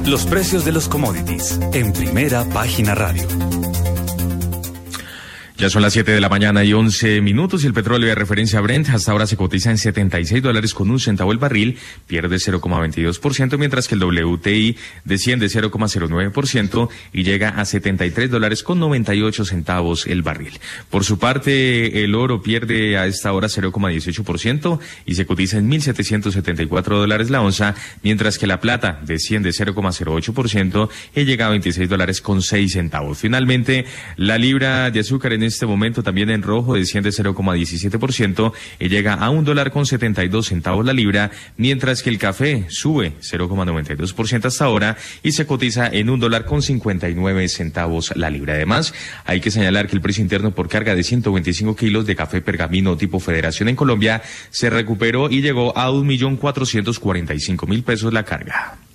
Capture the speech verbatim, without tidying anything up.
Los precios de los commodities en Primera Página Radio. Ya son las siete de la mañana y once minutos y el petróleo de referencia Brent hasta ahora se cotiza en setenta y seis dólares con un centavo el barril, pierde cero coma veintidós por ciento, mientras que el W T I desciende cero coma cero nueve por ciento y llega a setenta y tres dólares con noventa y ocho centavos el barril. Por su parte, el oro pierde a esta hora cero coma dieciocho por ciento y se cotiza en mil setecientos setenta y cuatro dólares la onza, mientras que la plata desciende cero coma cero ocho por ciento y llega a veintiséis dólares con seis centavos. Finalmente, la libra de azúcar en este momento también en rojo desciende cero coma diecisiete por ciento y llega a un dólar con setenta y dos centavos la libra, mientras que el café sube cero coma noventa y dos por ciento hasta ahora y se cotiza en un dólar con cincuenta y nueve centavos la libra. Además, hay que señalar que el precio interno por carga de ciento veinticinco kilos de café pergamino tipo Federación en Colombia se recuperó y llegó a un millón cuatrocientos cuarenta y cinco mil pesos la carga.